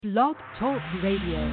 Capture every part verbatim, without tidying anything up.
Blog Talk Radio.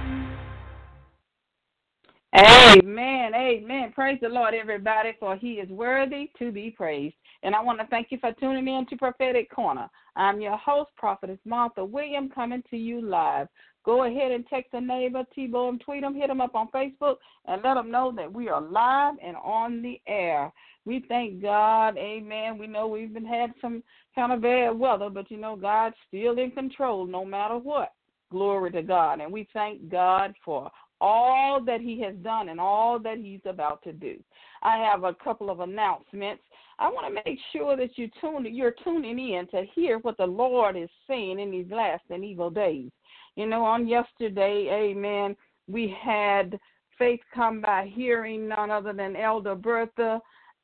Amen. Amen. Praise the Lord, everybody, for he is worthy to be praised. And I want to thank you for tuning in to Prophetic Corner. I'm your host, Prophetess Martha William, coming to you live. Go ahead and text a neighbor, T-Bo, and tweet them, hit them up on Facebook, and let them know that we are live and on the air. We thank God, amen. We know we've been had some kind of bad weather, but, you know, God's still in control no matter what. Glory to God. And we thank God for all that he has done and all that he's about to do. I have a couple of announcements. I want to make sure that you tune, you're tuning in to hear what the Lord is saying in these last and evil days. You know, on yesterday, amen, we had faith come by hearing, none other than Elder Bertha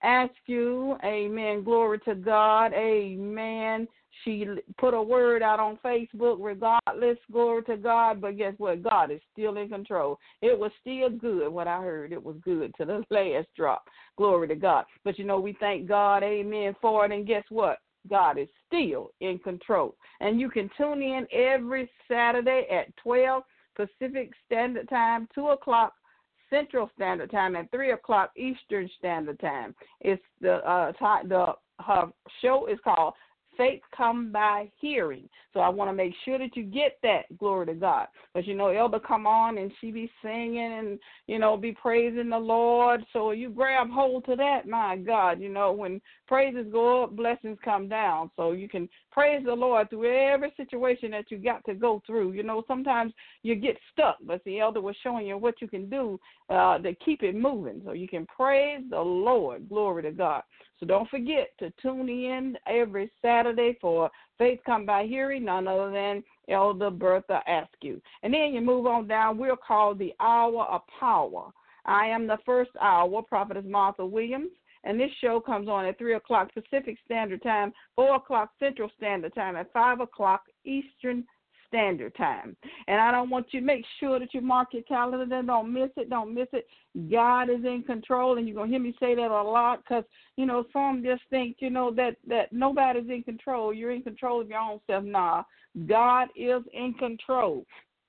Askew, amen, glory to God, amen. She put a word out on Facebook, regardless, glory to God, but guess what? God is still in control. It was still good, what I heard. It was good to the last drop, glory to God. But, you know, we thank God, amen, for it, and guess what? God is still in control. And you can tune in every Saturday at twelve Pacific Standard Time, two o'clock Central Standard Time, and three o'clock Eastern Standard Time. It's the uh, t- the her show is called Faith Come by Hearing. So I want to make sure that you get that, glory to God. But, you know, Elder come on and she be singing and, you know, be praising the Lord. So you grab hold to that, my God. You know, when praises go up, blessings come down. So you can praise the Lord through every situation that you got to go through. You know, sometimes you get stuck, but the Elder was showing you what you can do uh, to keep it moving. So you can praise the Lord, glory to God. So don't forget to tune in every Saturday for Faith Come by Hearing, none other than Elder Bertha Askew. And then you move on down, we're called the Hour of Power. I am the first hour, Prophetess Martha Williams, and this show comes on at three o'clock Pacific Standard Time, four o'clock Central Standard Time, and five o'clock Eastern Standard Time. And I don't want you to make sure that you mark your calendar. Don't miss it. Don't miss it. God is in control, and you're going to hear me say that a lot because, you know, some just think, you know, that, that nobody's in control. You're in control of your own self. Nah, God is in control.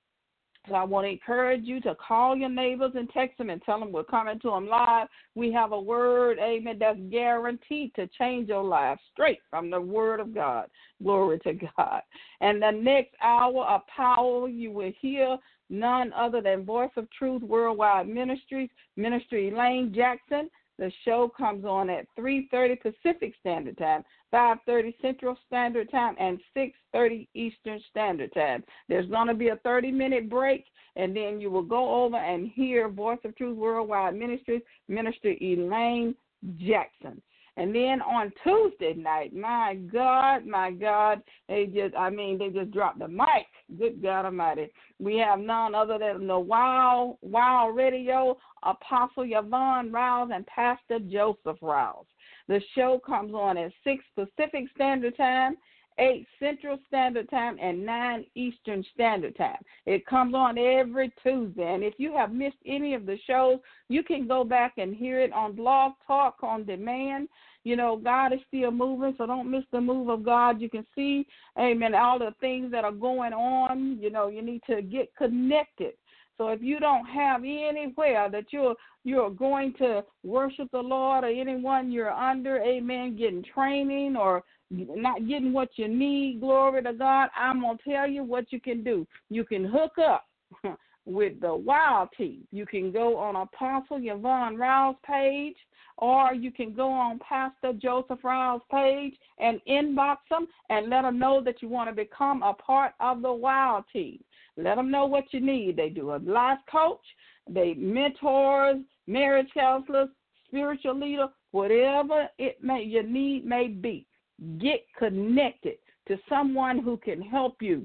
So I want to encourage you to call your neighbors and text them and tell them we're coming to them live. We have a word, amen, that's guaranteed to change your life straight from the word of God. Glory to God. And the next hour of power, you will hear none other than Voice of Truth Worldwide Ministries, Ministry Elaine Jackson. The show comes on at three thirty Pacific Standard Time, five thirty Central Standard Time, and six thirty Eastern Standard Time. There's going to be a thirty-minute break, and then you will go over and hear Voice of Truth Worldwide Ministries, Minister Elaine Jackson. And then on Tuesday night, my God, my God, they just, I mean, they just dropped the mic. Good God Almighty. We have none other than the Wow, Wow Radio, Apostle Yvonne Rouse and Pastor Joseph Rouse. The show comes on at six Pacific Standard Time, eight Central Standard Time, and nine Eastern Standard Time. It comes on every Tuesday. And if you have missed any of the shows, you can go back and hear it on Blog Talk on Demand. You know, God is still moving, so don't miss the move of God. You can see, amen, all the things that are going on. You know, you need to get connected. So if you don't have anywhere that you're you're going to worship the Lord or anyone you're under, amen, getting training or not getting what you need, glory to God, I'm going to tell you what you can do. You can hook up with the Wild Tea. You can go on Apostle Yvonne Rouse page, or you can go on Pastor Joseph Rouse page and inbox them and let them know that you want to become a part of the Wild Tea. Let them know what you need. They do a life coach, they mentors, marriage counselors, spiritual leader, whatever it may your need may be. Get connected to someone who can help you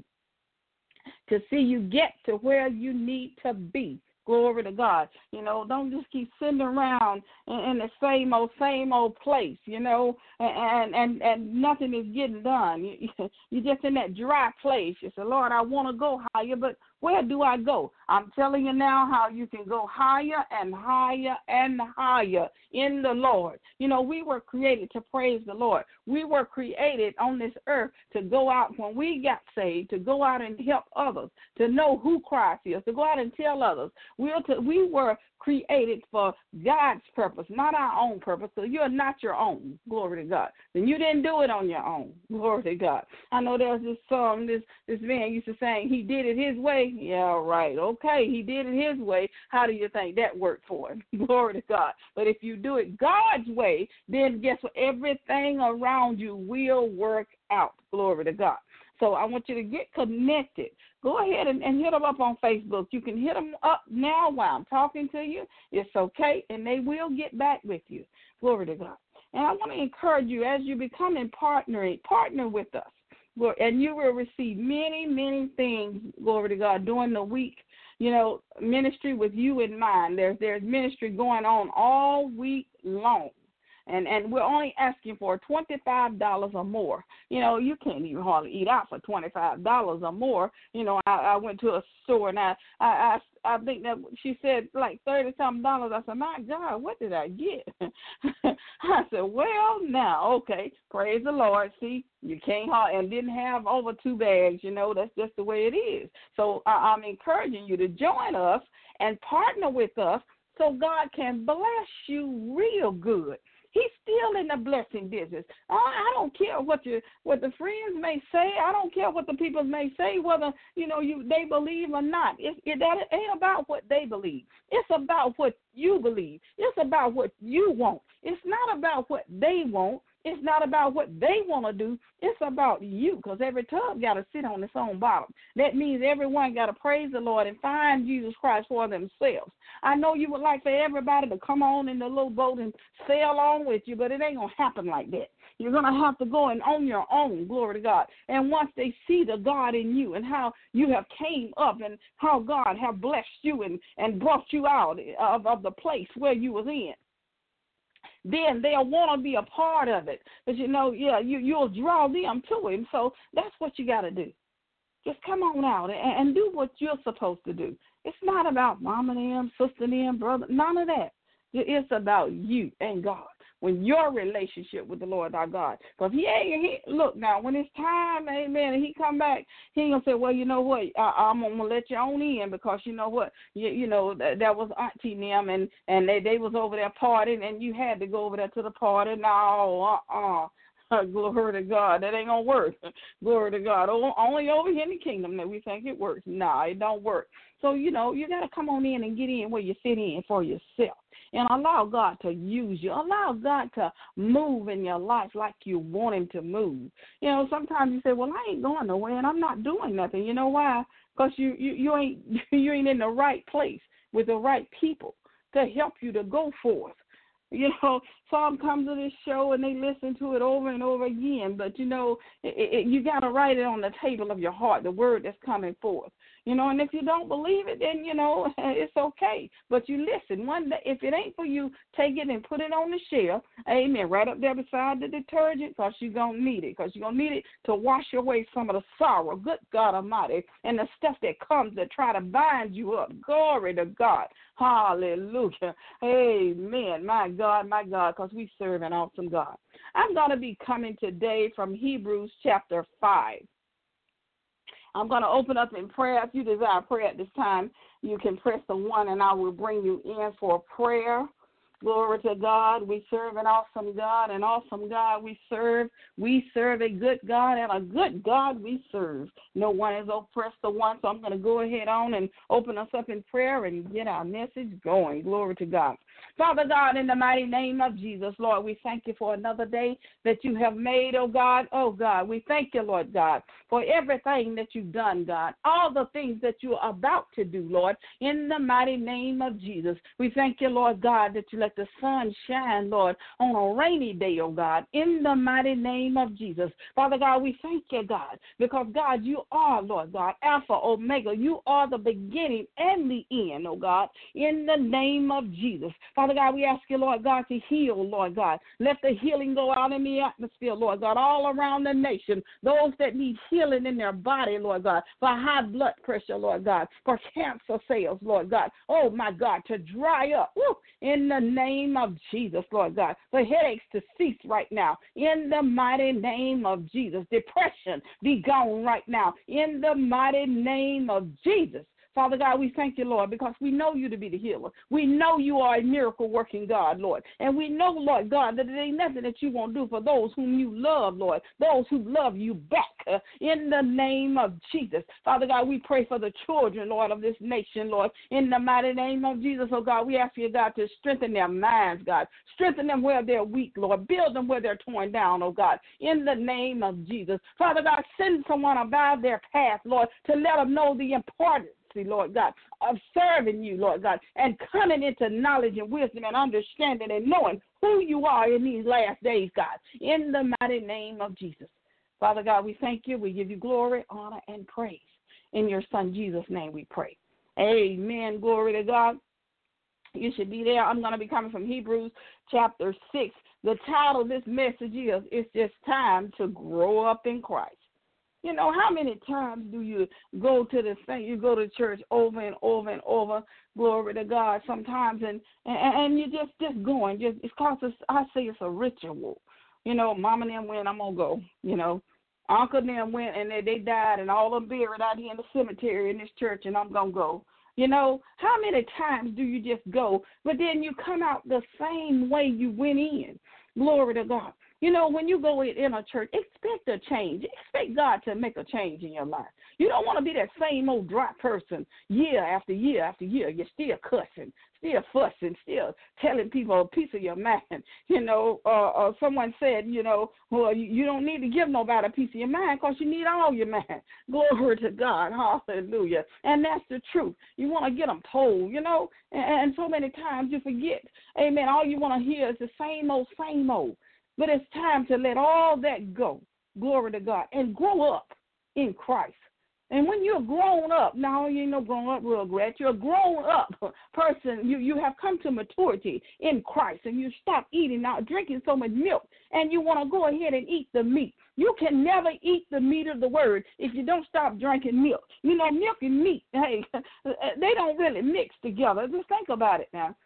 to see you get to where you need to be. Glory to God. You know, don't just keep sitting around in, in the same old, same old place, you know, and and, and nothing is getting done. You, you're just in that dry place. You say, Lord, I want to go higher, but where do I go? I'm telling you now how you can go higher and higher and higher in the Lord. You know, we were created to praise the Lord. We were created on this earth to go out when we got saved, to go out and help others, to know who Christ is, to go out and tell others. We were, to, we were created for God's purpose, not our own purpose. So you're not your own. Glory to God. Then you didn't do it on your own. Glory to God. I know there's this song this this man used to sing, he did it his way. Yeah, right. Okay, he did it his way. How do you think that worked for him? Glory to God. But if you do it God's way, then guess what? Everything around you will work out. Glory to God. So I want you to get connected. Go ahead and, and hit them up on Facebook. You can hit them up now while I'm talking to you. It's okay, and they will get back with you. Glory to God. And I want to encourage you as you become in partnering, partner with us. And you will receive many, many things, glory to God, during the week. You know, ministry with you in mind. There's, there's ministry going on all week long. And and we're only asking for twenty-five dollars or more. You know, you can't even hardly eat out for twenty-five dollars or more. You know, I, I went to a store and I, I, I, I think that she said like thirty-something dollars. I said, my God, what did I get? I said, well, now, okay, praise the Lord. See, you can't hardly, and didn't have over two bags. You know, that's just the way it is. So I, I'm encouraging you to join us and partner with us so God can bless you real good. He's still in the blessing business. I don't care what you, what the friends may say. I don't care what the people may say, whether you know you they believe or not. It, it that ain't about what they believe. It's about what you believe. It's about what you want. It's not about what they want. It's not about what they want to do. It's about you, because every tub got to sit on its own bottom. That means everyone got to praise the Lord and find Jesus Christ for themselves. I know you would like for everybody to come on in the little boat and sail along with you, but it ain't going to happen like that. You're going to have to go and on your own, glory to God. And once they see the God in you and how you have came up and how God have blessed you and, and brought you out of, of the place where you was in, then they'll want to be a part of it. Because, you know, yeah, you, you'll draw them to him. So that's what you got to do. Just come on out and, and do what you're supposed to do. It's not about mama and them, sister and them, brother, none of that. It's about you and God. When your relationship with the Lord our God. Because he ain't, he, look now, when it's time, amen, and he come back, he ain't going to say, well, you know what, I, I'm going to let you on in because, you know what, you, you know, that, that was Auntie and them, and, and they, they was over there partying, and you had to go over there to the party. No, uh-uh. Glory to God. That ain't going to work. Glory to God. Only over here in the kingdom that we think it works. No, it don't work. So, you know, you got to come on in and get in where you fit in for yourself. And allow God to use you. Allow God to move in your life like you want him to move. You know, sometimes you say, well, I ain't going nowhere and I'm not doing nothing. You know why? Because you, you, you, ain't, you ain't in the right place with the right people to help you to go forth. You know, some come to this show and they listen to it over and over again. But, you know, it, it, you got to write it on the table of your heart, the word that's coming forth. You know, and if you don't believe it, then, you know, it's okay. But you listen. One day, if it ain't for you, take it and put it on the shelf. Amen. Right up there beside the detergent, because you're going to need it. Because you're going to need it to wash away some of the sorrow, good God Almighty, and the stuff that comes that try to bind you up. Glory to God. Hallelujah. Amen. My God, my God, because we serve an awesome God. I'm going to be coming today from Hebrews chapter five. I'm going to open up in prayer. If you desire prayer at this time, you can press the one and I will bring you in for prayer. Glory to God. We serve an awesome God, an awesome God we serve. We serve a good God, and a good God we serve. No one is oppressed the one, so I'm going to go ahead on and open us up in prayer and get our message going. Glory to God. Father God, in the mighty name of Jesus, Lord, we thank you for another day that you have made, oh God. Oh God, we thank you, Lord God, for everything that you've done, God, all the things that you're about to do, Lord, in the mighty name of Jesus. We thank you, Lord God, that you let the sun shine, Lord, on a rainy day, oh God, in the mighty name of Jesus. Father God, we thank you, God, because, God, you are, Lord God, Alpha, Omega. You are the beginning and the end, oh God, in the name of Jesus. Father God, we ask you, Lord God, to heal, Lord God. Let the healing go out in the atmosphere, Lord God, all around the nation. Those that need healing in their body, Lord God, for high blood pressure, Lord God, for cancer cells, Lord God. Oh, my God, to dry up, woo, in the name of Jesus, Lord God. For headaches to cease right now, in the mighty name of Jesus. Depression be gone right now, in the mighty name of Jesus. Father God, we thank you, Lord, because we know you to be the healer. We know you are a miracle-working God, Lord. And we know, Lord God, that there ain't nothing that you won't do for those whom you love, Lord, those who love you back, uh, in the name of Jesus. Father God, we pray for the children, Lord, of this nation, Lord, in the mighty name of Jesus. Oh, God, we ask you, God, to strengthen their minds, God. Strengthen them where they're weak, Lord. Build them where they're torn down, oh, God, in the name of Jesus. Father God, send someone about their path, Lord, to let them know the importance, Lord God, of serving you, Lord God, and coming into knowledge and wisdom and understanding and knowing who you are in these last days, God, in the mighty name of Jesus. Father God, we thank you. We give you glory, honor, and praise. In your Son, Jesus' name we pray. Amen. Glory to God. You should be there. I'm going to be coming from Hebrews chapter six. The title of this message is, It's Just Time to Grow Up in Christ. You know, how many times do you go to the thing, you go to church over and over and over, glory to God, sometimes, and and, and you're just, just going, just it's because it's, I say it's a ritual. You know, mama and them went, I'm going to go, you know. Uncle and them went, and they, they died, and all of them buried out here in the cemetery in this church, and I'm going to go. You know, how many times do you just go, but then you come out the same way you went in? Glory to God. You know, when you go in, in a church, expect a change. Expect God to make a change in your life. You don't want to be that same old dry person year after year after year. You're still cussing, still fussing, still telling people a piece of your mind. You know, uh, uh, someone said, you know, well, you, you don't need to give nobody a piece of your mind because you need all your mind. Glory to God. Hallelujah. And that's the truth. You want to get them told, you know, and, and so many times you forget. Amen. All you want to hear is the same old, same old. But it's time to let all that go, glory to God, and grow up in Christ. And when you're grown up, now you ain't no grown up regret, you're a grown up person, you, you have come to maturity in Christ, and you stop eating, now drinking so much milk, and you want to go ahead and eat the meat. You can never eat the meat of the word if you don't stop drinking milk. You know, milk and meat, hey, they don't really mix together. Just think about it now.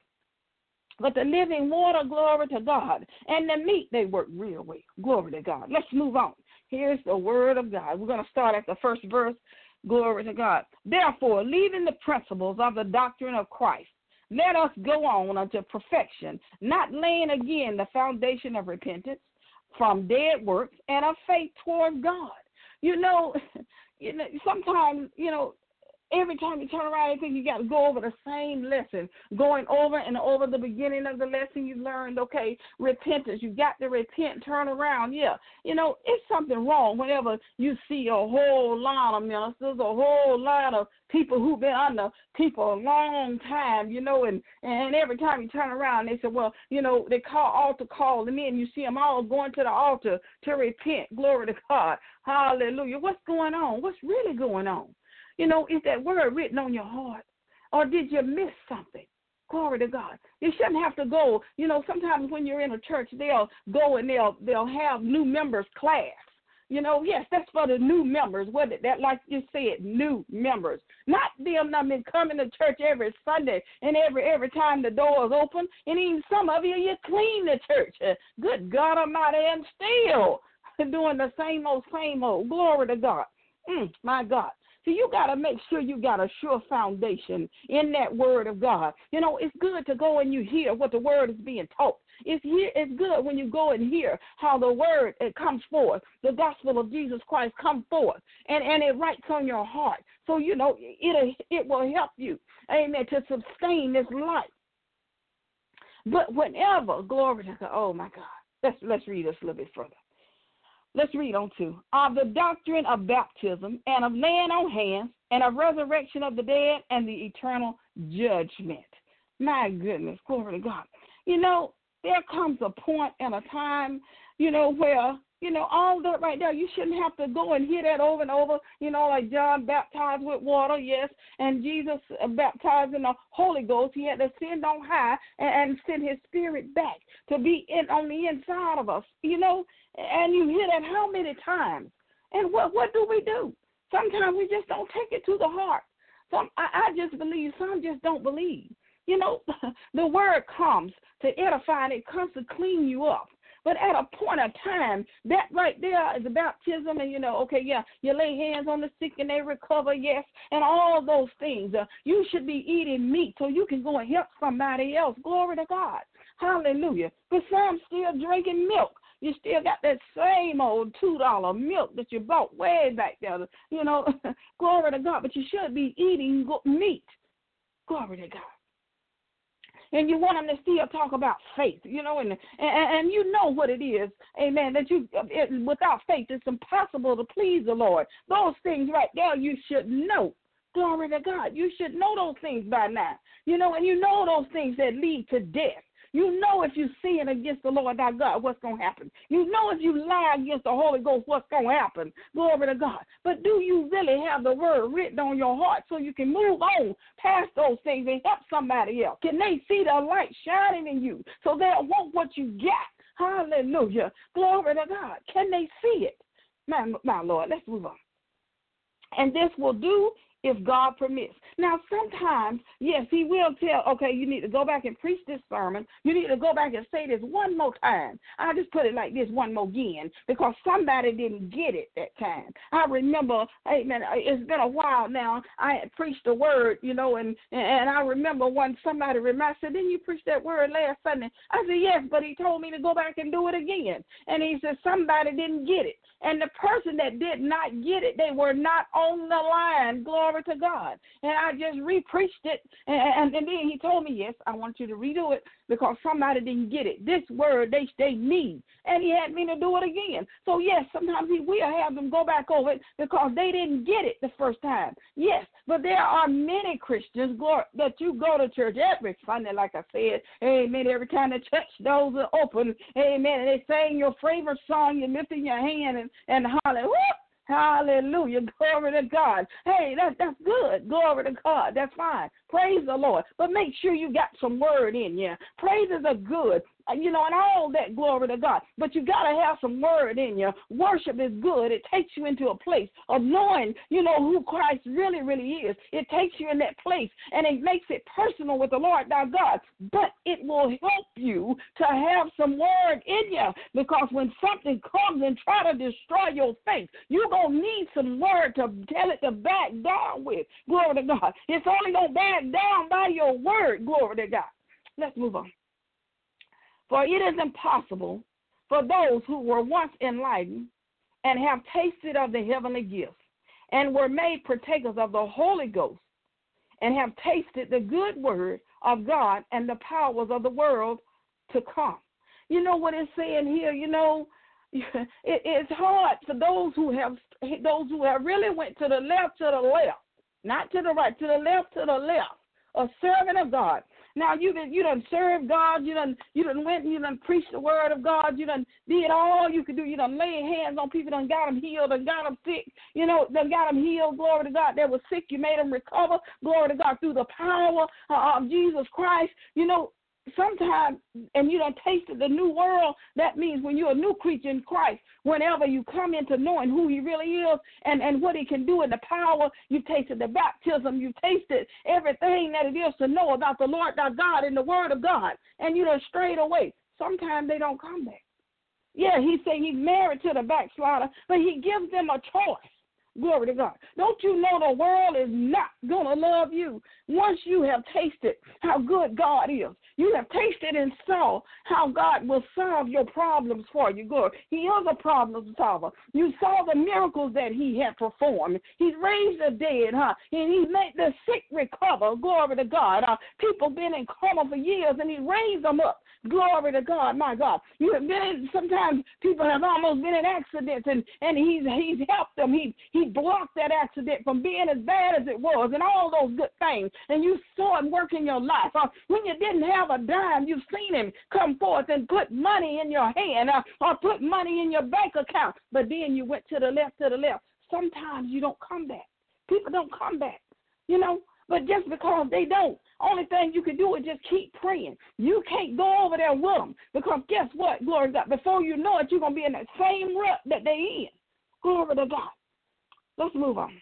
But the living water, glory to God, and the meat, they work real well. Glory to God. Let's move on. Here's the word of God. We're going to start at the first verse. Glory to God. Therefore, leaving the principles of the doctrine of Christ, let us go on unto perfection, not laying again the foundation of repentance from dead works and of faith toward God. You know, you know, sometimes, you know, every time you turn around, you think you got to go over the same lesson, going over and over the beginning of the lesson you learned, okay, repentance. You got to repent, turn around. Yeah, you know, it's something wrong whenever you see a whole lot of ministers, a whole lot of people who've been under people a long time, you know, and, and every time you turn around, they say, well, you know, they call altar call them in. You see them all going to the altar to repent. Glory to God. Hallelujah. What's going on? What's really going on? You know, is that word written on your heart? Or did you miss something? Glory to God. You shouldn't have to go. You know, sometimes when you're in a church, they'll go and they'll they'll have new members class. You know, yes, that's for the new members. What did that, like you said, new members. Not them that been coming to church every Sunday and every every time the door is open. And even some of you, you clean the church. Good God Almighty, and still doing the same old, same old. Glory to God. Mm, my God. So you got to make sure you got a sure foundation in that word of God. You know, it's good to go and you hear what the word is being taught. It's, here, it's good when you go and hear how the word it comes forth, the gospel of Jesus Christ comes forth, and, and it writes on your heart. So, you know, it, it will help you, amen, to sustain this life. But whenever, glory to God, oh, my God, let's, let's read this a little bit further. Let's read on to. Of the doctrine of baptism and of laying on hands and of resurrection of the dead and the eternal judgment. My goodness, glory to God. you know, there comes a point and a time, you know, where, you know, all that right there, you shouldn't have to go and hear that over and over, you know, like John baptized with water, yes, and Jesus baptized in the Holy Ghost. He had to send on high and, and send his spirit back to be in on the inside of us, you know, and you hear that how many times? And what what do we do? Sometimes we just don't take it to the heart. Some I, I just believe, some just don't believe. You know, the word comes to edify and it comes to clean you up. But at a point of time, that right there is a baptism, and, you know, okay, yeah, you lay hands on the sick and they recover, yes, and all those things. Uh, you should be eating meat so you can go and help somebody else. Glory to God. Hallelujah. But some still drinking milk. You still got that same old two dollar milk that you bought way back there, you know, glory to God. But you should be eating meat. Glory to God. And you want them to still talk about faith, you know, and, and and you know what it is, amen, that you, it, without faith, it's impossible to please the Lord. Those things right there you should know. Glory to God. You should know those things by now, you know, and you know those things that lead to death. You know if you sin against the Lord thy God, what's going to happen. You know if you lie against the Holy Ghost, what's going to happen. Glory to God. But do you really have the word written on your heart so you can move on past those things and help somebody else? Can they see the light shining in you so they'll want what you got? Hallelujah. Glory to God. Can they see it? My, my Lord, let's move on. And this will do if God permits. Now, sometimes, yes, he will tell, okay, you need to go back and preach this sermon. You need to go back and say this one more time. I just put it like this, one more again, because somebody didn't get it that time. I remember, hey, man, it's been a while now. I had preached the word, you know, and, and I remember when somebody reminded, said, didn't you preach that word last Sunday? I said, yes, but he told me to go back and do it again. And he said, somebody didn't get it. And the person that did not get it, they were not on the line. Glory to God. And I just re-preached it. And, and, and then he told me, yes, I want you to redo it because somebody didn't get it. This word they, they need. And he had me to do it again. So, yes, sometimes he will have them go back over it because they didn't get it the first time. Yes, but there are many Christians glory, that you go to church every Sunday, like I said. Amen. Every time the church doors are open, amen, and they sing your favorite song, you're lifting your hand and, and hollering, whoop. Hallelujah. Glory to God. Hey, that, that's good. Glory to God. That's fine. Praise the Lord. But make sure you got some word in you. Praises are good. You know, and all that, glory to God. But you got to have some word in you. Worship is good. It takes you into a place of knowing, you know, who Christ really, really is. It takes you in that place, and it makes it personal with the Lord thy God. But it will help you to have some word in you, because when something comes and try to destroy your faith, you're going to need some word to tell it to back down with. Glory to God. It's only going to back down by your word. Glory to God. Let's move on. For it is impossible for those who were once enlightened and have tasted of the heavenly gifts and were made partakers of the Holy Ghost and have tasted the good word of God and the powers of the world to come. You know what it's saying here? You know, it, it's hard for those who have those who have really went to the left, to the left, not to the right, to the left, to the left, a servant of God. Now, you done, you done served God, you done, you done went and you done preached the word of God, you done did all you could do, you done laid hands on people, done got them healed, done got them sick, you know, done got them healed, glory to God. They were sick, you made them recover, glory to God, through the power of Jesus Christ, you know. Sometimes, and you done tasted the new world, that means when you're a new creature in Christ, whenever you come into knowing who he really is and, and what he can do in the power, you've tasted the baptism, you've tasted everything that it is to know about the Lord thy God and the word of God, and you done strayed away. Sometimes they don't come back. Yeah, he said he's married to the backslider, but he gives them a choice. Glory to God. Don't you know the world is not going to love you once you have tasted how good God is? You have tasted and saw how God will solve your problems for you. Glory. He is a problem solver. You saw the miracles that he had performed. He's raised the dead, huh? And he's made the sick recover. Glory to God. Uh, people been in coma for years, and he raised them up. Glory to God, my God. You have been in, sometimes people have almost been in accidents, and, and he's he's helped them. He he blocked that accident from being as bad as it was, and all those good things. And you saw him work in your life. Uh, when you didn't have a dime, you've seen him come forth and put money in your hand uh, or put money in your bank account. But then you went to the left, to the left. Sometimes you don't come back. People don't come back, you know. But just because they don't, only thing you can do is just keep praying. You can't go over there with them because guess what? Glory to God. Before you know it, you're going to be in that same rut that they in. Glory to God. Let's move on.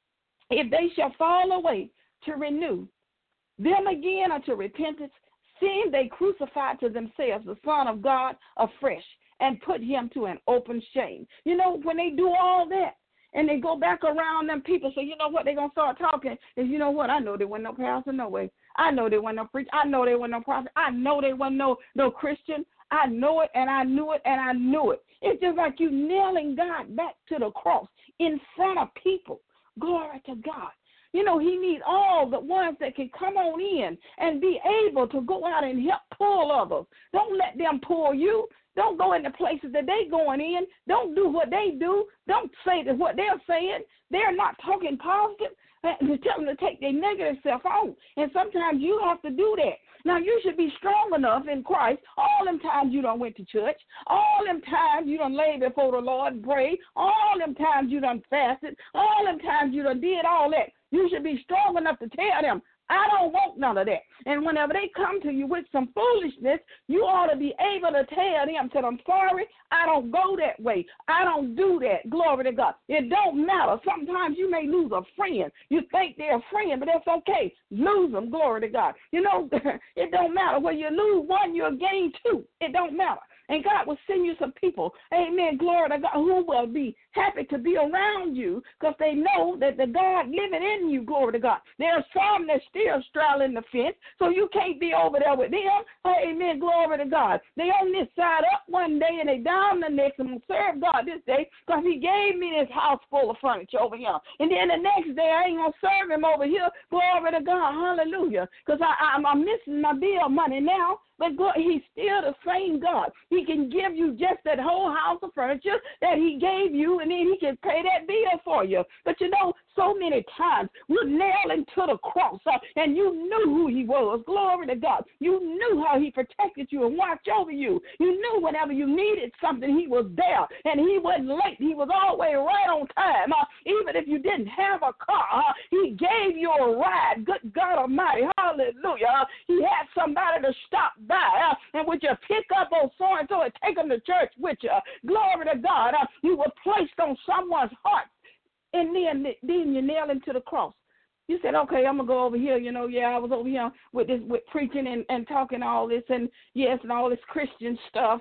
If they shall fall away to renew them again unto repentance, seeing they crucified to themselves the Son of God afresh and put him to an open shame. You know, when they do all that, and they go back around them people, so you know what, they're going to start talking is, you know what, I know there wasn't no pastor, no way. I know there wasn't no preacher. I know there wasn't no prophet. I know there wasn't no, no Christian. I know it, and I knew it, and I knew it. It's just like you nailing God back to the cross in front of people. Glory to God. You know, he needs all the ones that can come on in and be able to go out and help pull others. Don't let them pull you. Don't go into places that they going in. Don't do what they do. Don't say that what they're saying. They're not talking positive. To tell them to take their negative self on. And sometimes you have to do that. Now, you should be strong enough in Christ. All them times you done went to church. All them times you done lay before the Lord and prayed. All them times you done fasted. All them times you done did all that. You should be strong enough to tell them, I don't want none of that. And whenever they come to you with some foolishness, you ought to be able to tell them, tell them, sorry, I don't go that way. I don't do that. Glory to God. It don't matter. Sometimes you may lose a friend. You think they're a friend, but that's okay. Lose them. Glory to God. You know, it don't matter. When you lose one, you'll gain two. It don't matter. And God will send you some people, amen, glory to God, who will be happy to be around you because they know that the God living in you, glory to God. There are some that still straddling the fence, so you can't be over there with them. Amen, glory to God. They on this side up one day and they down the next. I'm going to serve God this day because he gave me this house full of furniture over here. And then the next day I ain't going to serve him over here. Glory to God, hallelujah, because I'm, I'm missing my bill money now. But God, he's still the same God. He can give you just that whole house of furniture that he gave you, and then he can pay that bill for you. But you know, so many times we're nailing to the cross, uh, and you knew who he was. Glory to God. You knew how he protected you and watched over you. You knew whenever you needed something, he was there, and he wasn't late. He was always right on time. Uh, even if you didn't have a car, uh, he gave you a ride. Good God Almighty. Hallelujah. Uh, he had somebody to stop by, uh, and would you pick up on so-and-so and take them to church with you? Glory to God. Uh, you were placed on someone's heart, and then, then you nail him to the cross. You said, okay, I'm going to go over here. You know, yeah, I was over here with this, with preaching and, and talking all this, and yes, and all this Christian stuff.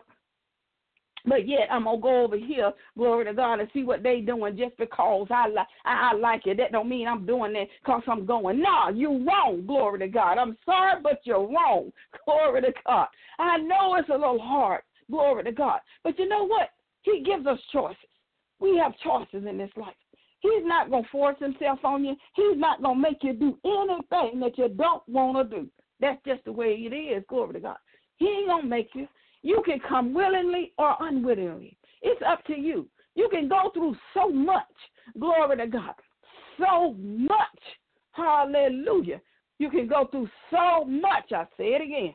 But yet I'm going to go over here, glory to God, and see what they doing just because I, li- I, I like it. That don't mean I'm doing that because I'm going. No, you're wrong, glory to God. I'm sorry, but you're wrong, glory to God. I know it's a little hard, glory to God. But you know what? He gives us choices. We have choices in this life. He's not going to force himself on you. He's not going to make you do anything that you don't want to do. That's just the way it is, glory to God. He ain't going to make you. You can come willingly or unwillingly. It's up to you. You can go through so much, glory to God, so much, hallelujah. You can go through so much, I say it again.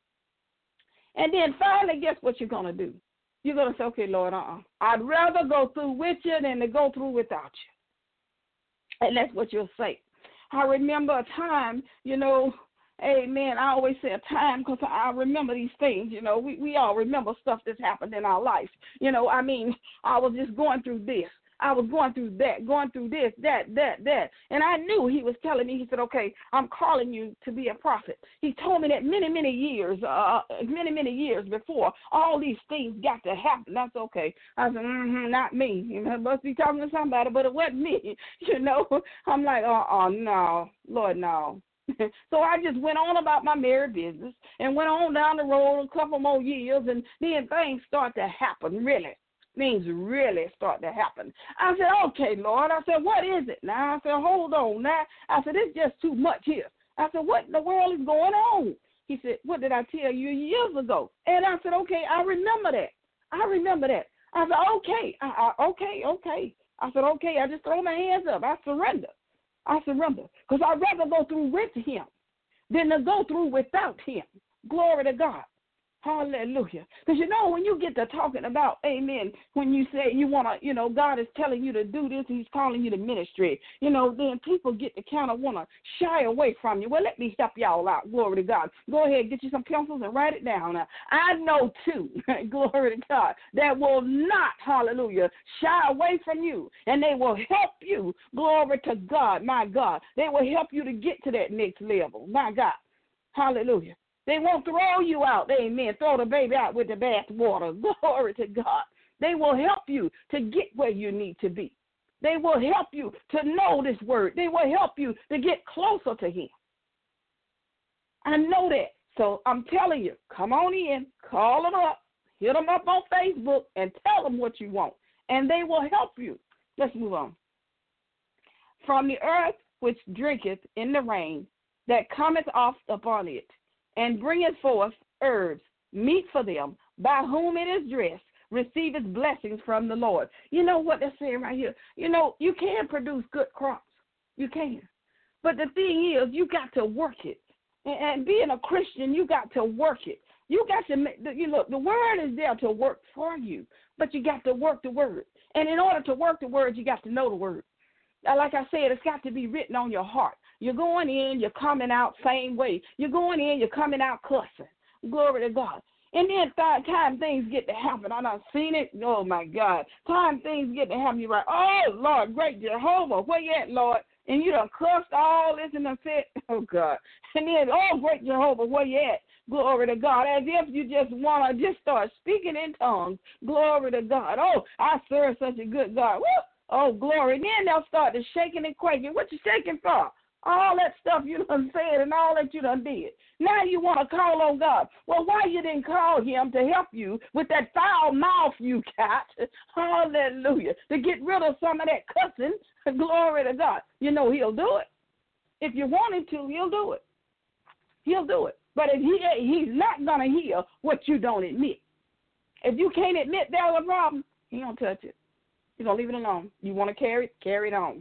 And then finally, guess what you're going to do? You're going to say, okay, Lord, uh-uh. I'd rather go through with you than to go through without you. And that's what you'll say. I remember a time, you know, amen. I always say a time because I remember these things. You know, we, we all remember stuff that's happened in our life. You know, I mean, I was just going through this. I was going through that, going through this, that, that, that. And I knew he was telling me, he said, okay, I'm calling you to be a prophet. He told me that many, many years, uh, many, many years before all these things got to happen. That's okay. I said, mm-hmm, not me. You know, must be talking to somebody, but it wasn't me. You know, I'm like, oh, oh no, Lord, no. So I just went on about my married business and went on down the road a couple more years, and then things start to happen, really. Things really start to happen. I said, okay, Lord. I said, what is it now? I said, hold on now. I said, it's just too much here. I said, what in the world is going on? He said, what did I tell you years ago? And I said, okay, I remember that. I remember that. I said, okay, I, I, okay, okay. I said, okay, I just throw my hands up. I surrender. I surrender. Because I'd rather go through with him than to go through without him. Glory to God. Hallelujah. Because, you know, when you get to talking about, amen, when you say you want to, you know, God is telling you to do this, he's calling you to ministry, you know, then people get to kind of want to shy away from you. Well, let me help y'all out. Glory to God. Go ahead, get you some pencils and write it down. Now, I know, too, glory to God, that will not, hallelujah, shy away from you, and they will help you, glory to God, my God. They will help you to get to that next level, my God. Hallelujah. They won't throw you out, amen, throw the baby out with the bath water. Glory to God. They will help you to get where you need to be. They will help you to know this word. They will help you to get closer to him. I know that. So I'm telling you, come on in, call them up, hit them up on Facebook, and tell them what you want, and they will help you. Let's move on. From the earth which drinketh in the rain that cometh off upon it, and bringeth forth herbs, meat for them, by whom it is dressed, receiveth blessings from the Lord. You know what they're saying right here? You know, you can produce good crops. You can. But the thing is, you got to work it. And, and being a Christian, you got to work it. You got to, you know, the word is there to work for you, but you got to work the word. And in order to work the word, you got to know the word. Like I said, it's got to be written on your heart. You're going in, you're coming out same way. You're going in, you're coming out cussing. Glory to God. And then th- time things get to happen. I done seen it. Oh, my God. Time things get to happen. You're like, oh, Lord, great Jehovah, where you at, Lord? And you done cussed all this and done said, oh, God. And then, oh, great Jehovah, where you at? Glory to God. As if you just want to just start speaking in tongues. Glory to God. Oh, I serve such a good God. Woo! Oh, glory. And then they'll start to shaking and quaking. What you shaking for? All that stuff you done said and all that you done did. Now you want to call on God. Well, why you didn't call him to help you with that foul mouth you got? Hallelujah. To get rid of some of that cussing. Glory to God. You know he'll do it. If you want him to, he'll do it. He'll do it. But if he he's not going to hear what you don't admit. If you can't admit there's a problem, he don't touch it. He's going to leave it alone. You want to carry it? Carry it on.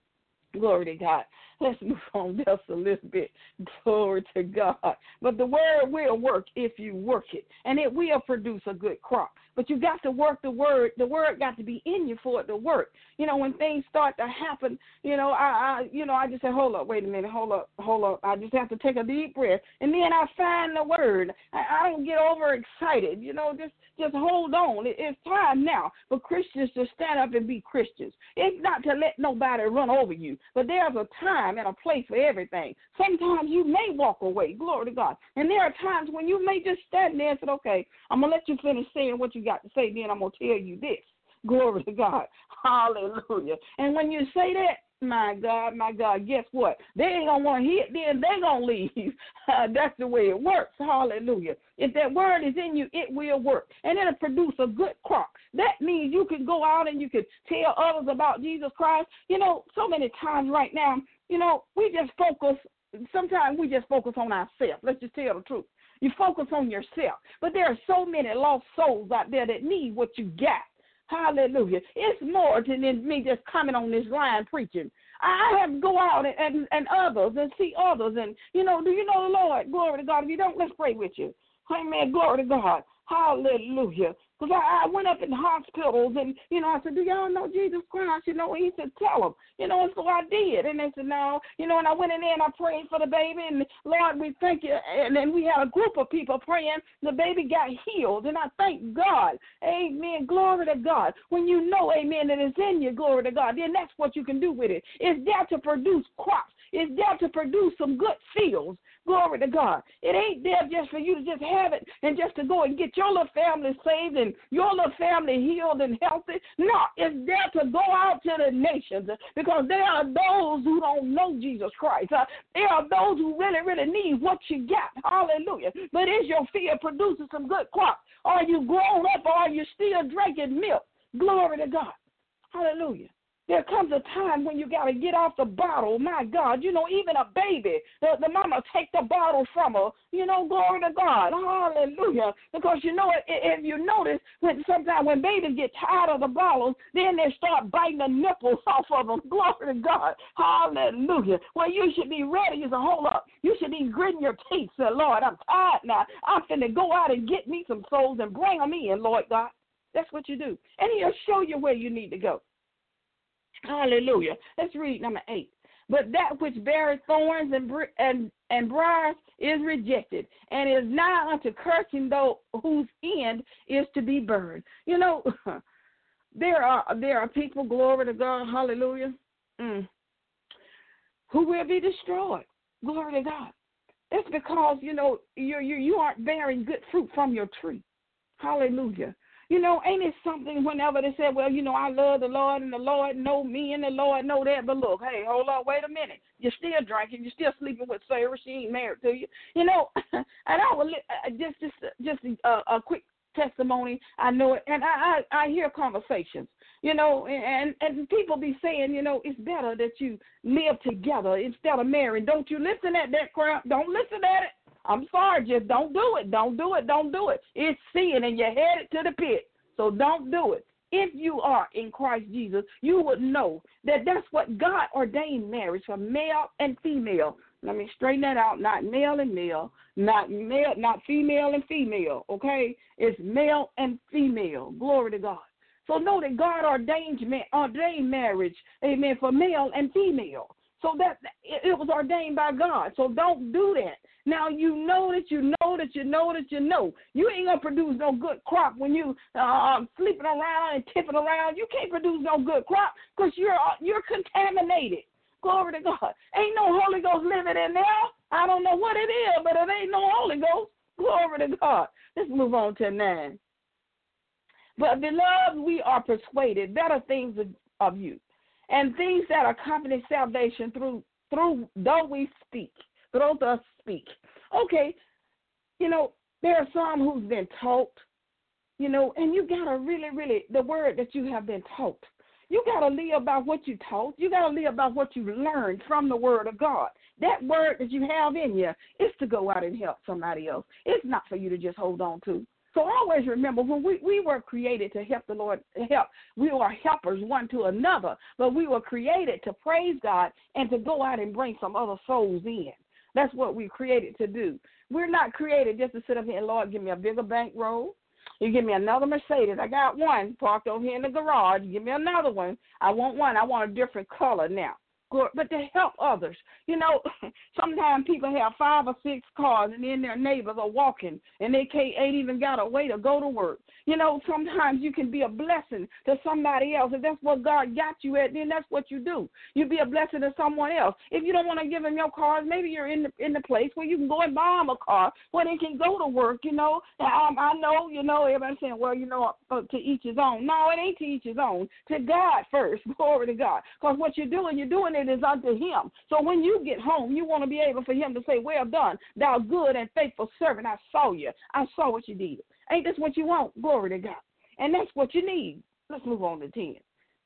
Glory to God. Let's move on just a little bit. Glory to God. But the word will work if you work it, and it will produce a good crop. But you got to work the word. The word got to be in you for it to work. You know, when things start to happen, you know, I, I you know, I just say, hold up, wait a minute, hold up, hold up. I just have to take a deep breath, and then I find the word. I, I don't get overexcited. You know, just just hold on. It, it's time now for Christians to stand up and be Christians. It's not to let nobody run over you, but there's a time and a place for everything. Sometimes you may walk away, glory to God. And there are times when you may just stand there and say, okay, I'm going to let you finish saying what you got to say, then I'm going to tell you this. Glory to God. Hallelujah. And when you say that, my God, my God, guess what? They ain't going to want to hear it, then they're going to leave. Uh, that's the way it works. Hallelujah. If that word is in you, it will work. And it'll produce a good crop. That means you can go out and you can tell others about Jesus Christ. You know, so many times right now, you know, we just focus, sometimes we just focus on ourselves. Let's just tell the truth. You focus on yourself. But there are so many lost souls out there that need what you got. Hallelujah. It's more than me just coming on this line preaching. I have to go out and, and, and others and see others. And, you know, do you know the Lord? Glory to God. If you don't, let's pray with you. Amen. Glory to God. Hallelujah. Because I, I went up in hospitals and, you know, I said, do y'all know Jesus Christ? You know, he said, tell them. You know, and so I did. And they said, no. You know, and I went in there and I prayed for the baby. And, Lord, we thank you. And then we had a group of people praying. The baby got healed. And I thank God. Amen. Glory to God. When you know, amen, that it's in you, glory to God, then that's what you can do with it. It's there to produce crops. It's there to produce some good fields. Glory to God. It ain't there just for you to just have it and just to go and get your little family saved and your little family healed and healthy. No, it's there to go out to the nations because there are those who don't know Jesus Christ. Uh, there are those who really, really need what you got. Hallelujah. But is your field producing some good crops? Are you grown up or are you still drinking milk? Glory to God. Hallelujah. There comes a time when you got to get off the bottle. My God, you know, even a baby, the, the mama take the bottle from her. You know, glory to God. Hallelujah. Because, you know, if you notice, when sometimes when babies get tired of the bottles, then they start biting the nipples off of them. Glory to God. Hallelujah. Well, you should be ready. You say, hold up. You should be gritting your teeth. Say, Lord, I'm tired now. I'm finna go out and get me some souls and bring them in, Lord God. That's what you do. And he'll show you where you need to go. Hallelujah. Let's read number eight. But that which beareth thorns and and and briars is rejected, and is nigh unto cursing, though whose end is to be burned. You know, there are there are people, glory to God, hallelujah, mm, who will be destroyed. Glory to God. It's because, you know, you you you aren't bearing good fruit from your tree. Hallelujah. You know, ain't it something whenever they say, well, you know, I love the Lord and the Lord know me and the Lord know that. But look, hey, hold on, wait a minute. You're still drinking. You're still sleeping with Sarah. She ain't married to you. You know, and I will just just just a, a quick testimony. I know it, and I, I, I hear conversations, you know, and, and people be saying, you know, it's better that you live together instead of marrying. Don't you listen at that crap. Don't listen at it. I'm sorry, just don't do it. Don't do it. Don't do it. It's sin, and you're headed to the pit. So don't do it. If you are in Christ Jesus, you would know that that's what God ordained marriage for male and female. Let me straighten that out. Not male and male, not male, not female and female. Okay, it's male and female. Glory to God. So know that God ordained ordained marriage, amen, for male and female. So that it was ordained by God. So don't do that. Now, you know that you know that you know that you know. You ain't going to produce no good crop when you uh, sleeping around and tipping around. You can't produce no good crop because you're, you're contaminated. Glory to God. Ain't no Holy Ghost living in there. I don't know what it is, but it ain't no Holy Ghost. Glory to God. Let's move on to nine. But, beloved, we are persuaded better things of, of you, and things that accompany salvation through, through though we speak, though us speak. Okay, you know, there are some who's been taught, you know, and you got to really, really, the word that you have been taught, you got to live by what you taught. You got to live by what you learned from the word of God. That word that you have in you is to go out and help somebody else. It's not for you to just hold on to. So always remember, when we, we were created to help the Lord, help. We are helpers one to another, but we were created to praise God and to go out and bring some other souls in. That's what we created to do. We're not created just to sit up here and, Lord, give me a bigger bankroll. You give me another Mercedes. I got one parked over here in the garage. You give me another one. I want one. I want a different color now. But to help others. You know, sometimes people have five or six cars, and then their neighbors are walking, and they can't, ain't even got a way to go to work. You know, sometimes you can be a blessing to somebody else. If that's what God got you at, then that's what you do. You be a blessing to someone else. If you don't want to give them your cars, maybe you're in the in the place where you can go and buy them a car where they can go to work, you know. Um, I know, you know, everybody's saying, well, you know, uh, to each his own. No, it ain't to each his own. To God first. Glory to God. Because what you're doing, you're doing it is unto him. So when you get home, you want to be able for him to say, well done, thou good and faithful servant. I saw you. I saw what you did. Ain't this what you want? Glory to God. And that's what you need. Let's move on to ten.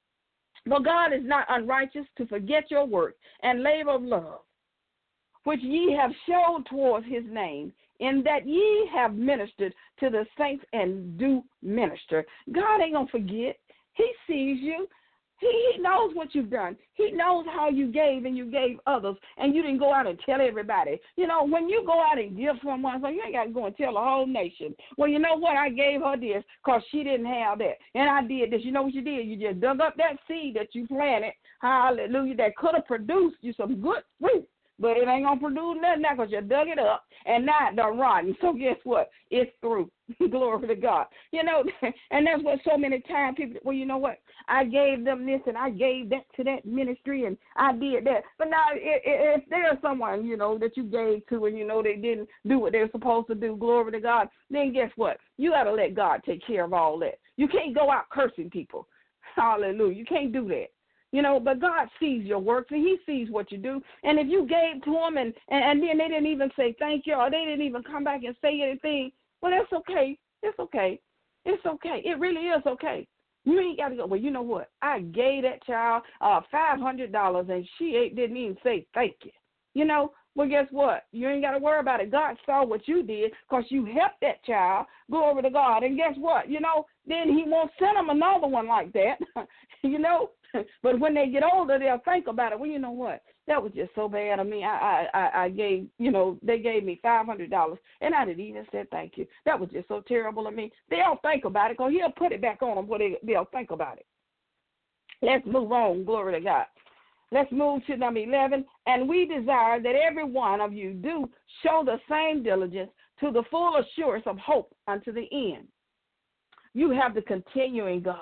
But God is not unrighteous to forget your work and labor of love, which ye have showed towards his name, in that ye have ministered to the saints and do minister. God ain't going to forget. He sees you. He, he knows what you've done. He knows how you gave and you gave others, and you didn't go out and tell everybody. You know, when you go out and give someone, so you ain't got to go and tell the whole nation. Well, you know what? I gave her this because she didn't have that, and I did this. You know what you did? You just dug up that seed that you planted, hallelujah, that could have produced you some good fruit. But it ain't going to produce nothing now because you dug it up, and now it done rotten. So guess what? It's through. Glory to God. You know, and that's what so many times people, well, you know what? I gave them this, and I gave that to that ministry, and I did that. But now if, if there's someone, you know, that you gave to, and you know they didn't do what they were supposed to do, glory to God, then guess what? You got to let God take care of all that. You can't go out cursing people. Hallelujah. You can't do that. You know, but God sees your works, and he sees what you do. And if you gave to them and, and, and then they didn't even say thank you, or they didn't even come back and say anything, well, that's okay. It's okay. It's okay. It really is okay. You ain't got to go, well, you know what? I gave that child uh, five hundred dollars and she ain't, didn't even say thank you. You know, well, guess what? You ain't got to worry about it. God saw what you did because you helped that child. Glory to God. And guess what? You know, then he won't send them another one like that, you know. But when they get older, they'll think about it. Well, you know what? That was just so bad of me. I, I, I gave, you know, they gave me five hundred dollars, and I didn't even say thank you. That was just so terrible of me. They'll think about it because he'll put it back on them where they, they'll think about it. Let's move on. Glory to God. Let's move to number eleven. And we desire that every one of you do show the same diligence to the full assurance of hope unto the end. You have to continue in God.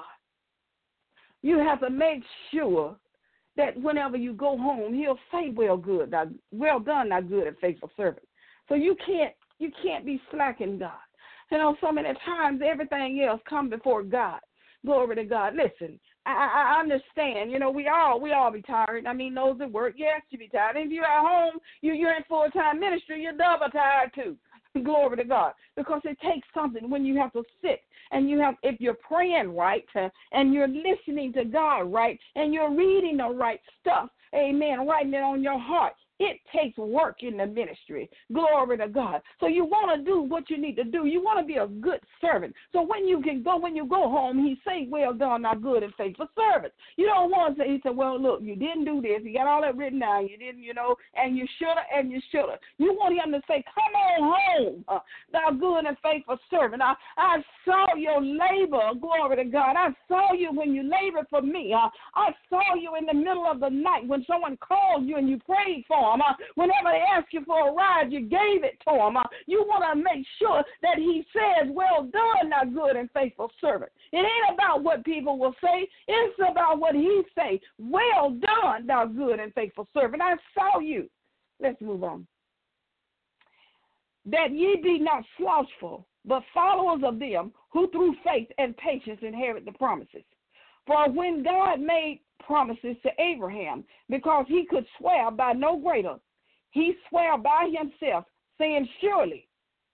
You have to make sure that whenever you go home, he'll say, well, good, thou, well done, thou good and faithful servant. So you can't you can't be slacking God. You know, so many times everything else come before God. Glory to God. Listen, I, I understand. You know, we all we all be tired. I mean, those that work, yes, you be tired. And if you're at home, you, you're in full-time ministry, you're double tired too. Glory to God. Because it takes something when you have to sit and you have, if you're praying right uh, and you're listening to God right and you're reading the right stuff, amen, writing it on your heart. It takes work in the ministry. Glory to God. So you want to do what you need to do. You want to be a good servant. So when you can go, when you go home, he say, well done, thou good and faithful servant. You don't want to say, he said, well, look, you didn't do this. You got all that written down. You didn't, you know, and you should have, and you should have. You want him to say, come on home, uh, thou good and faithful servant. I, I saw your labor. Glory to God. I saw you when you labored for me. Uh, I saw you in the middle of the night when someone called you and you prayed for them. Uh, whenever they ask you for a ride, you gave it to them. Uh, you want to make sure that he says, well done, thou good and faithful servant. It ain't about what people will say. It's about what he say. Well done, thou good and faithful servant. I saw you. Let's move on. That ye be not slothful, but followers of them who through faith and patience inherit the promises. For when God made promises to Abraham, because he could swear by no greater, he swore by himself, saying, surely,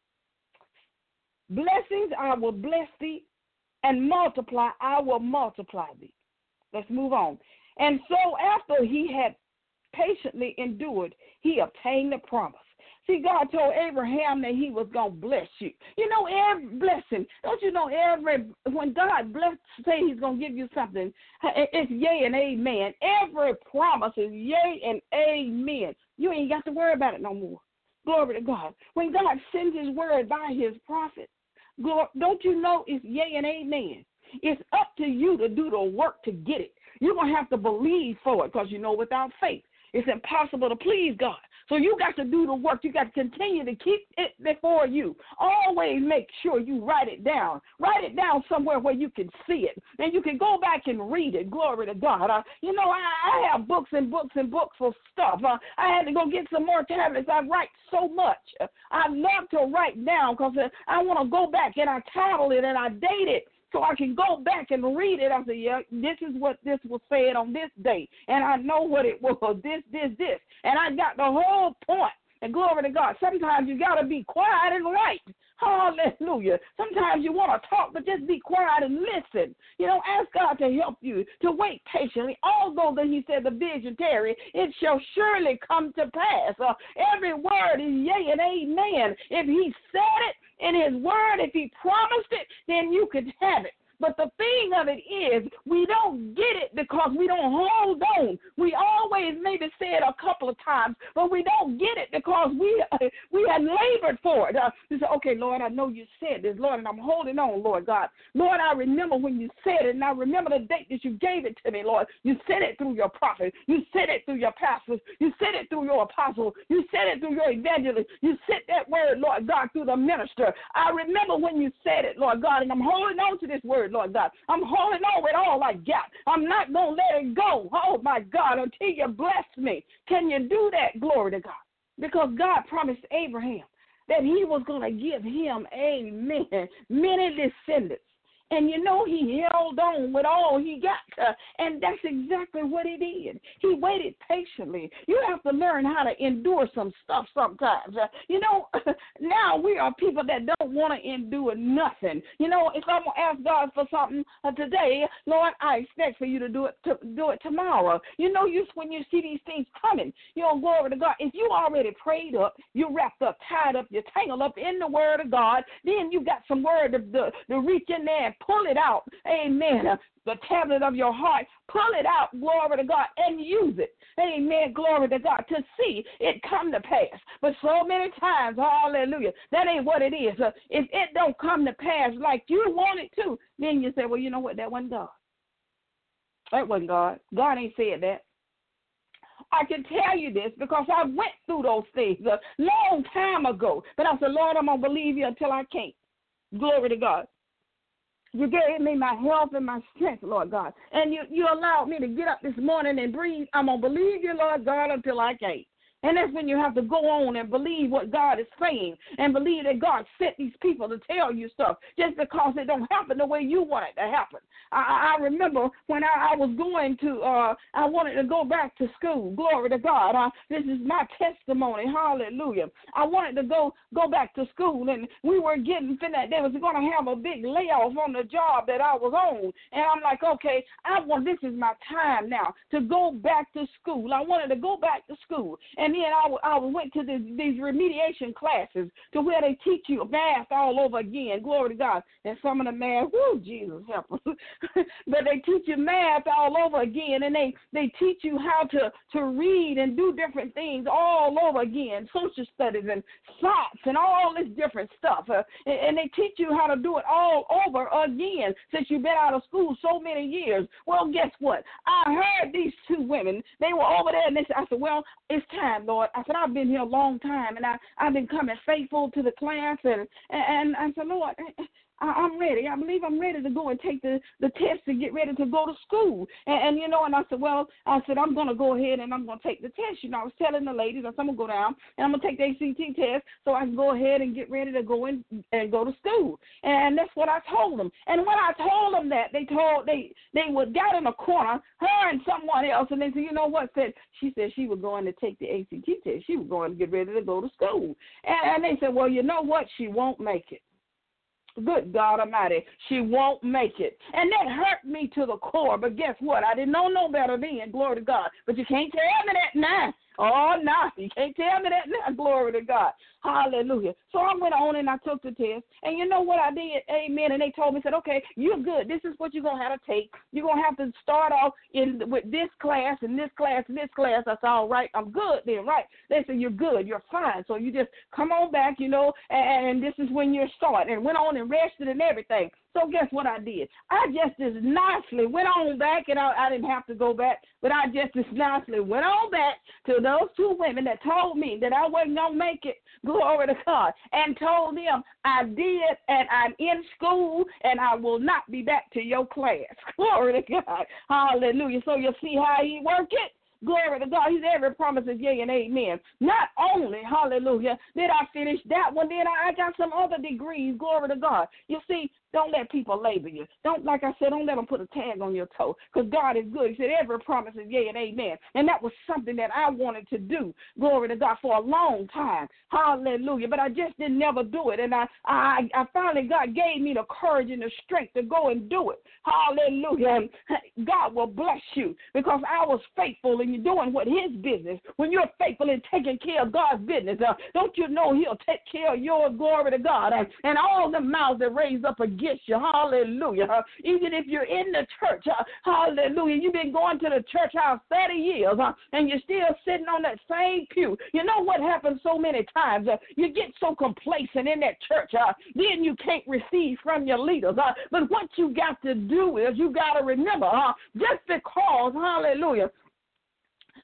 blessings I will bless thee, and multiply I will multiply thee. Let's move on. And so after he had patiently endured, he obtained the promise. See, God told Abraham that he was going to bless you. You know, every blessing, don't you know, every, when God bless, say he's going to give you something, it's yea and amen. Every promise is yea and amen. You ain't got to worry about it no more. Glory to God. When God sends his word by his prophet, don't you know it's yea and amen? It's up to you to do the work to get it. You're going to have to believe for it because, you know, without faith, it's impossible to please God. So you got to do the work. You got to continue to keep it before you. Always make sure you write it down. Write it down somewhere where you can see it. And you can go back and read it. Glory to God. Uh, you know, I, I have books and books and books of stuff. Uh, I had to go get some more tablets. I write so much. Uh, I love to write down because uh, I want to go back and I title it and I date it. So I can go back and read it. I say, yeah, this is what this was said on this day. And I know what it was, this, this, this. And I got the whole point. And glory to God. Sometimes you got to be quiet and write. Hallelujah. Sometimes you want to talk, but just be quiet and listen. You know, ask God to help you, to wait patiently. Although that he said the vision tarry, it shall surely come to pass. Uh, every word is yea and amen. If he said it in his word, if he promised it, then you could have it. But the thing of it is, we don't get it because we don't hold on. We always maybe say it a couple of times, but we don't get it because we uh, we had labored for it. Uh, you say, okay, Lord, I know you said this, Lord, and I'm holding on, Lord God. Lord, I remember when you said it, and I remember the date that you gave it to me, Lord. You said it through your prophet. You said it through your pastors. You said it through your apostle. You said it through your evangelist. You said that word, Lord God, through the minister. I remember when you said it, Lord God, and I'm holding on to this word, Lord God. I'm holding on with all I got. I'm not going to let it go. Oh, my God, until you bless me. Can you do that? Glory to God. Because God promised Abraham that he was going to give him, amen, many descendants. And you know he held on with all he got. Uh, and that's exactly what he did. He waited patiently. You have to learn how to endure some stuff sometimes. Uh, you know, now we are people that don't want to endure nothing. You know, if I'm going to ask God for something uh, today, Lord, I expect for you to do it to do it tomorrow. You know, you when you see these things coming, you know, glory to God. If you already prayed up, you wrapped up, tied up, you're tangled up in the word of God, then you got some word to, to, to reach in there and pull it out. Amen. Uh, the tablet of your heart, pull it out, glory to God, and use it. Amen, glory to God, to see it come to pass. But so many times, hallelujah, that ain't what it is. Uh, if it don't come to pass like you want it to, then you say, well, you know what, that wasn't God. That wasn't God. God ain't said that. I can tell you this because I went through those things a long time ago. But I said, Lord, I'm going to believe you until I can't. Glory to God. You gave me my health and my strength, Lord God. And you, you allowed me to get up this morning and breathe. I'm going to believe you, Lord God, until I can't. And that's when you have to go on and believe what God is saying and believe that God sent these people to tell you stuff just because it don't happen the way you want it to happen. I, I remember when I, I was going to, uh, I wanted to go back to school. Glory to God. Uh, this is my testimony. Hallelujah. I wanted to go go back to school, and we were getting finished. They was going to have a big layoff on the job that I was on. And I'm like, okay, I want, this is my time now to go back to school. I wanted to go back to school. And And then I, I went to this, these remediation classes to where they teach you math all over again. Glory to God. And some of the math, whoo, Jesus help us. But they teach you math all over again, and they, they teach you how to, to read and do different things all over again, social studies and science and all this different stuff. Uh, and, and they teach you how to do it all over again since you've been out of school so many years. Well, guess what? I heard these two women. They were over there, and they said, I said, well, it's time, Lord. I said, I've been here a long time, and I, I've been coming faithful to the class, and, and, and I said, Lord, I, I'm ready. I believe I'm ready to go and take the, the test and get ready to go to school. And, and, you know, and I said, well, I said, I'm going to go ahead and I'm going to take the test. You know, I was telling the ladies, I said, I'm going to go down and I'm going to take the A C T test so I can go ahead and get ready to go in and go to school. And that's what I told them. And when I told them that, they told, they, they were down in a corner, her and someone else, and they said, you know what, said, she said she was going to take the A C T test. She was going to get ready to go to school. And, and they said, well, you know what, she won't make it. Good God Almighty, she won't make it. And that hurt me to the core. But guess what? I didn't know no better then, glory to God. But you can't tell me that now. Oh, no, you can't tell me that now, glory to God. Hallelujah. So I went on and I took the test. And you know what I did? Amen. And they told me, said, okay, you're good. This is what you're going to have to take. You're going to have to start off in with this class and this class and this class. I said, all right, I'm good then, right? They said, you're good. You're fine. So you just come on back, you know, and, and this is when you're starting. And went on and rested and everything. So guess what I did? I just as nicely went on back, and I, I didn't have to go back, but I just as nicely went on back to those two women that told me that I wasn't going to make it, glory to God, and told them I did, and I'm in school, and I will not be back to your class. Glory to God. Hallelujah. So you see how he worked it? Glory to God. He's every promise is yea and amen. Not only, hallelujah, did I finish that one, then I, I got some other degrees. Glory to God. You see, don't let people label you. Don't, like I said, don't let them put a tag on your toe, because God is good. He said every promise is yea and amen. And that was something that I wanted to do, glory to God, for a long time. Hallelujah. But I just didn't never do it. And I, I, I finally, God gave me the courage and the strength to go and do it. Hallelujah. And God will bless you, because I was faithful in doing what his business. When you're faithful in taking care of God's business, uh, don't you know he'll take care of your, glory to God, uh, and all the mouths that raise up against you. Hallelujah. Uh, even if you're in the church, uh, hallelujah, you've been going to the church house thirty years, uh, and you're still sitting on that same pew. You know what happens so many times? Uh, you get so complacent in that church, uh, then you can't receive from your leaders. Uh, but what you got to do is you got to remember, uh, just because, hallelujah,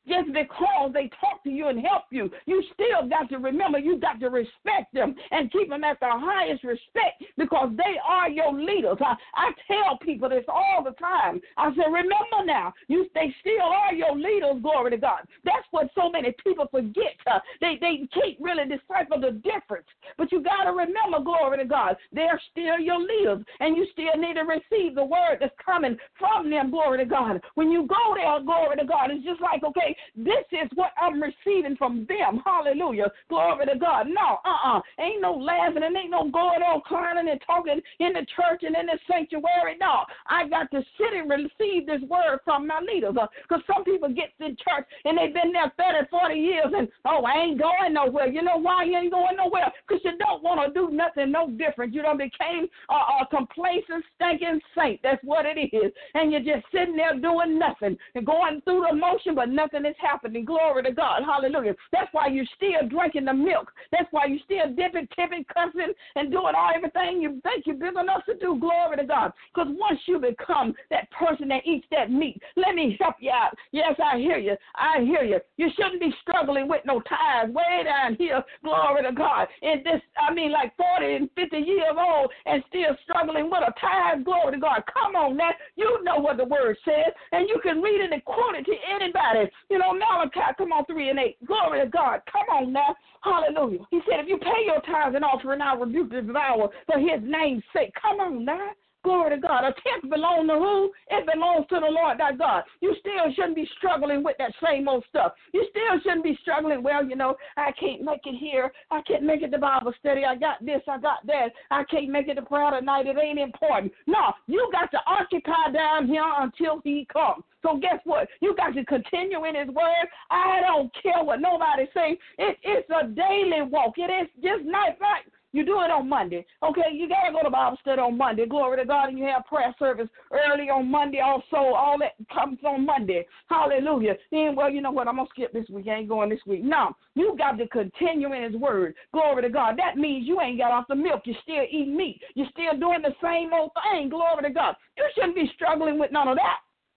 just because they talk to you and help you, you still got to remember you got to respect them and keep them at the highest respect because they are your leaders. I, I tell people this all the time. I say, remember now, you they still are your leaders, glory to God. That's what so many people forget. Uh, they, they can't really decipher the difference. But you got to remember, glory to God, they're still your leaders, and you still need to receive the word that's coming from them, glory to God. When you go there, glory to God, it's just like, okay, this is what I'm receiving from them. Hallelujah. Glory to God. No, uh-uh. Ain't no laughing and ain't no going on crying and talking in the church and in the sanctuary. No, I got to sit and receive this word from my leaders. Because uh, some people get to church and they've been there thirty, forty years and, oh, I ain't going nowhere. You know why you ain't going nowhere? Because you don't want to do nothing no different. You done became a, a complacent, stinking saint. That's what it is. And you're just sitting there doing nothing and going through the motion, but nothing is happening. Glory to God. Hallelujah. That's why you're still drinking the milk. That's why you're still dipping, tipping, cussing, and doing all everything you think you're big enough to do. Glory to God. Because once you become that person that eats that meat, let me help you out. Yes, I hear you. I hear you. You shouldn't be struggling with no tithes way down here. Glory to God. And this, I mean, like forty and fifty years old and still struggling with a tithe. Glory to God. Come on now. You know what the word says, and you can read it and quote it to anybody. You know, Malachi, come on, three and eight. Glory to God. Come on now. Hallelujah. He said, if you pay your tithes and offering, I'll rebuke the devourer for his name's sake. Come on now. Glory to God. A tenth belongs to who? It belongs to the Lord thy God. You still shouldn't be struggling with that same old stuff. You still shouldn't be struggling, well, you know, I can't make it here. I can't make it to Bible study. I got this. I got that. I can't make it to prayer tonight. It ain't important. No, you got to occupy down here until he comes. So guess what? You got to continue in his word. I don't care what nobody say. It, it's a daily walk. It is just night, night. You do it on Monday. Okay, you got to go to Bible study on Monday. Glory to God. And you have prayer service early on Monday also. All that comes on Monday. Hallelujah. Then, well, you know what? I'm going to skip this week. I ain't going this week. No, you got to continue in his word. Glory to God. That means you ain't got off the milk. You're still eating meat. You're still doing the same old thing. Glory to God. You shouldn't be struggling with none of that.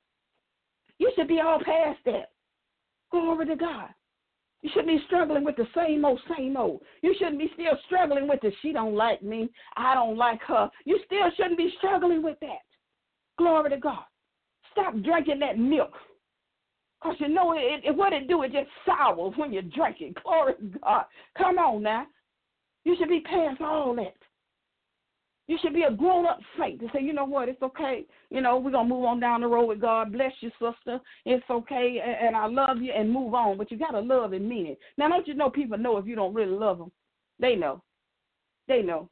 You should be all past that. Glory to God. You shouldn't be struggling with the same old, same old. You shouldn't be still struggling with the she don't like me, I don't like her. You still shouldn't be struggling with that. Glory to God. Stop drinking that milk. Because you know it, it, what it do, it just sours when you drink it. Glory to God. Come on now. You should be past all that. You should be a grown-up saint to say, you know what, it's okay. You know, we're going to move on down the road with God. Bless you, sister. It's okay, and, and I love you, and move on. But you got to love and mean it. Now, don't you know people know if you don't really love them? They know. They know.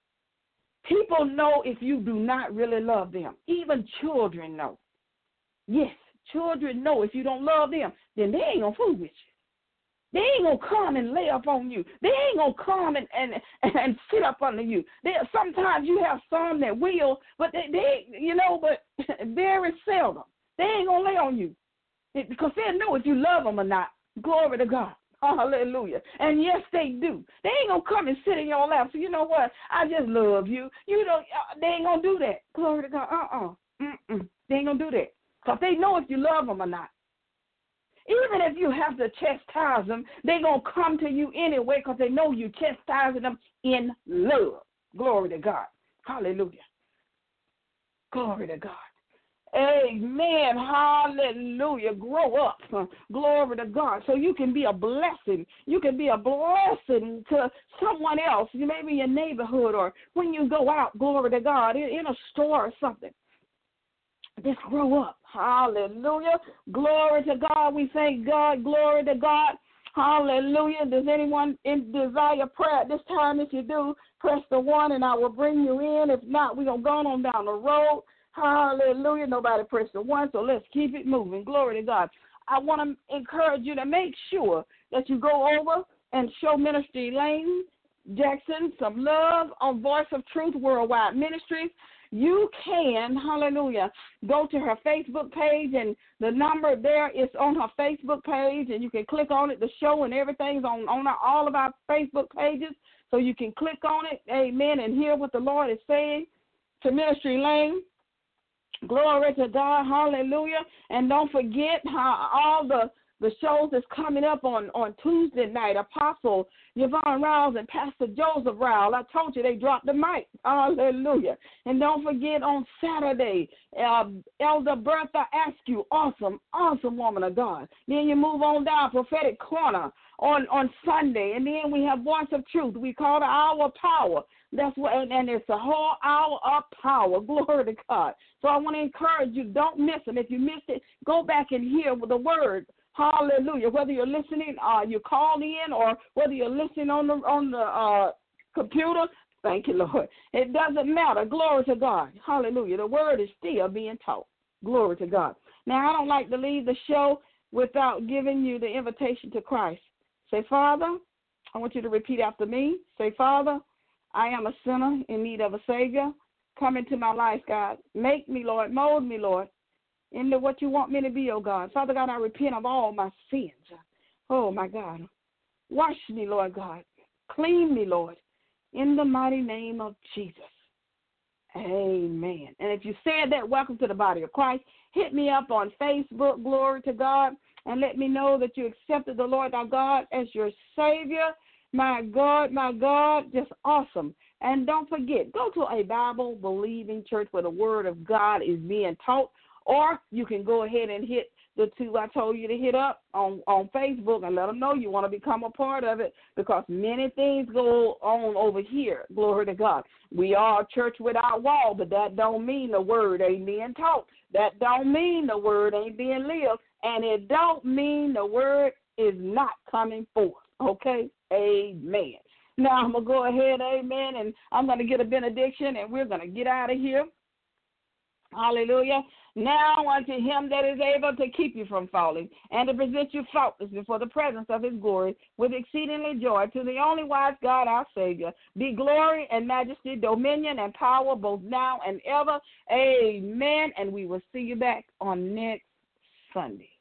People know if you do not really love them. Even children know. Yes, children know if you don't love them, then they ain't going to fool with you. They ain't going to come and lay up on you. They ain't going to come and, and, and sit up under you. They, sometimes you have some that will, but they, they you know, but very seldom. They ain't going to lay on you it, because they know if you love them or not. Glory to God. Hallelujah. And yes, they do. They ain't going to come and sit in your lap. So you know what? I just love you. You know, they ain't going to do that. Glory to God. Uh-uh. Mm-mm. They ain't going to do that because they know if you love them or not. Even if you have to chastise them, they're going to come to you anyway because they know you chastising them in love. Glory to God. Hallelujah. Glory to God. Amen. Hallelujah. Grow up. Glory to God. So you can be a blessing. You can be a blessing to someone else, maybe your neighborhood or when you go out, glory to God, in, in a store or something. Just grow up. Hallelujah. Glory to God. We thank God. Glory to God. Hallelujah. Does anyone desire prayer at this time? If you do, press the one and I will bring you in. If not, we're going to go on down the road. Hallelujah. Nobody pressed the one, so let's keep it moving. Glory to God. I want to encourage you to make sure that you go over and show Ministry Elaine Jackson some love on Voice of Truth Worldwide Ministries. You can, hallelujah, go to her Facebook page, and the number there is on her Facebook page, and you can click on it. The show and everything's on, on our, all of our Facebook pages, so you can click on it, amen, and hear what the Lord is saying to Ministry Lane. Glory to God, hallelujah. And don't forget how all the the shows that's coming up on, on Tuesday night. Apostle Yvonne Rouse and Pastor Joseph Rouse. I told you they dropped the mic. Hallelujah. And don't forget on Saturday, uh, Elder Bertha Askew. Awesome, awesome woman of God. Then you move on down, Prophetic Corner on, on Sunday. And then we have Voice of Truth. We call it Hour of Power. That's what, and, and it's a whole hour of power. Glory to God. So I want to encourage you, don't miss them. If you missed it, go back and hear the word. Hallelujah. Whether you're listening, uh, you call in, or whether you're listening on the on the uh, computer, thank you, Lord. It doesn't matter. Glory to God. Hallelujah. The word is still being taught. Glory to God. Now, I don't like to leave the show without giving you the invitation to Christ. Say, Father, I want you to repeat after me. Say, Father, I am a sinner in need of a Savior. Come into my life, God. Make me, Lord. Mold me, Lord, into what you want me to be, oh God. Father God, I repent of all my sins. Oh, my God. Wash me, Lord God. Clean me, Lord, in the mighty name of Jesus. Amen. And if you said that, welcome to the body of Christ. Hit me up on Facebook, glory to God, and let me know that you accepted the Lord our God as your Savior. My God, my God, just awesome. And don't forget, go to a Bible-believing church where the Word of God is being taught. Or you can go ahead and hit the two I told you to hit up on, on Facebook and let them know you want to become a part of it, because many things go on over here. Glory to God. We are a church without wall, but that don't mean the word ain't being taught. That don't mean the word ain't being lived, and it don't mean the word is not coming forth. Okay? Amen. Now I'm going to go ahead, amen, and I'm going to get a benediction, and we're going to get out of here. Hallelujah. Now unto him that is able to keep you from falling and to present you faultless before the presence of his glory with exceedingly joy, to the only wise God our Savior, be glory and majesty, dominion and power both now and ever. Amen. And we will see you back on next Sunday.